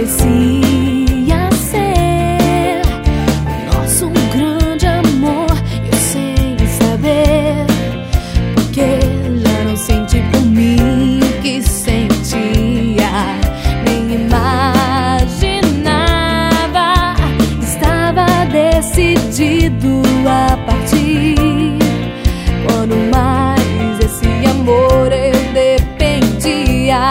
parecia ser nosso grande amor. Eu sem saber, porque já não senti por mim o que sentia, nem imaginava. Estava decidido a partir, quando mais esse amor eu dependia.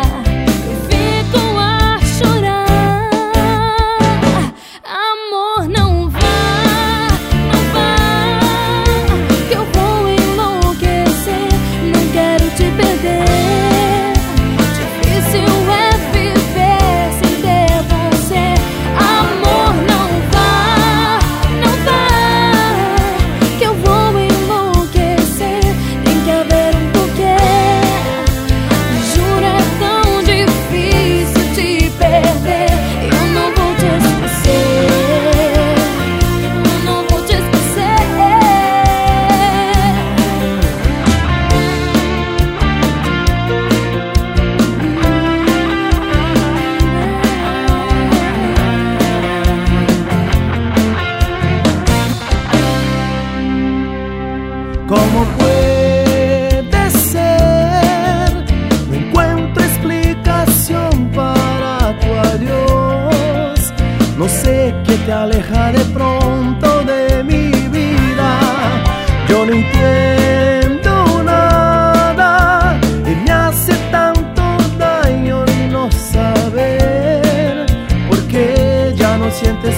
¿Cómo puede ser? No encuentro explicación para tu adiós. No sé qué te aleja de pronto de mi vida. Yo no entiendo nada y me hace tanto daño no saber por qué ya no sientes